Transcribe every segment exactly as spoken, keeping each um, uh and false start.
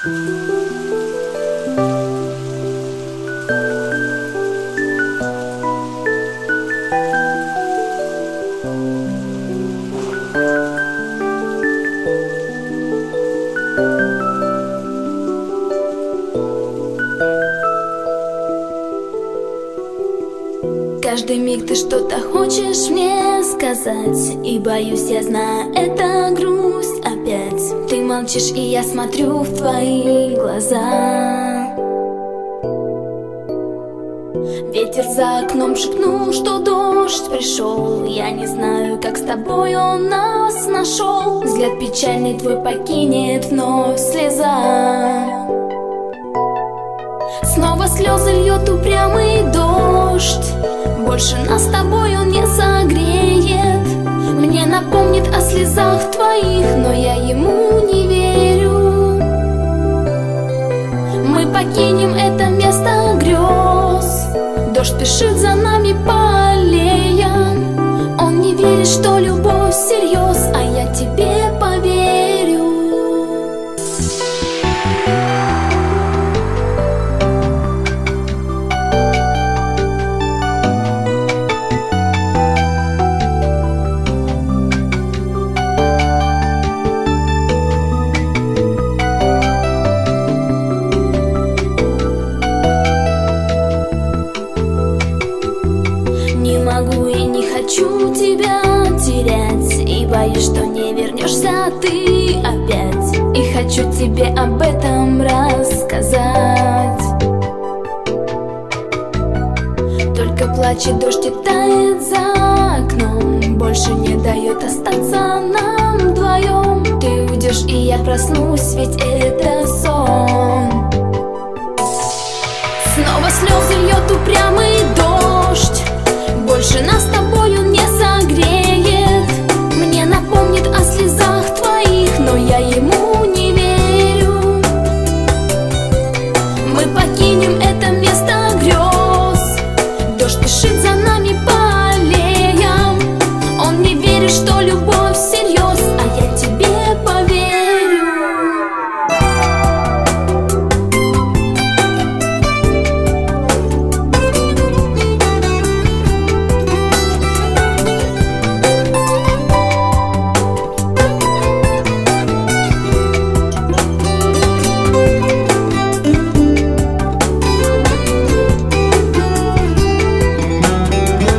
Каждый миг ты что-то хочешь мне сказать, и боюсь, я знаю, это грусть опять. Ты молчишь, и я смотрю в твои глаза. Ветер за окном шепнул, что дождь пришел. Я не знаю, как с тобой он нас нашел. Взгляд печальный твой покинет вновь слеза. Снова слезы льет упрямый дождь. Больше нас с тобой он не согреет. Мне напомнит о слезах твоих, но я ему не верю. Мы покинем это место грез. Дождь спешит за нами по аллеям. Он не верит, что любовь всерьез, а я тебе поверю. Хочу тебя терять, и боюсь, что не вернешься ты опять. И хочу тебе об этом рассказать. Только плачет дождь и тает за окном, больше не дает остаться нам вдвоем. Ты уйдешь, и я проснусь, ведь это сон. Снова слезы льет упрямый дождь. Больше нас с тобой он не согреет. Мне напомнит о слезах твоих, но я ему не верю. Мы покинем это место грез. Дождь спешит за нами по аллеям. Он не верит, что любовь всерьез, а я тебе поверю.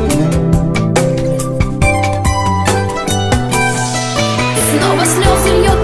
Снова слезы льет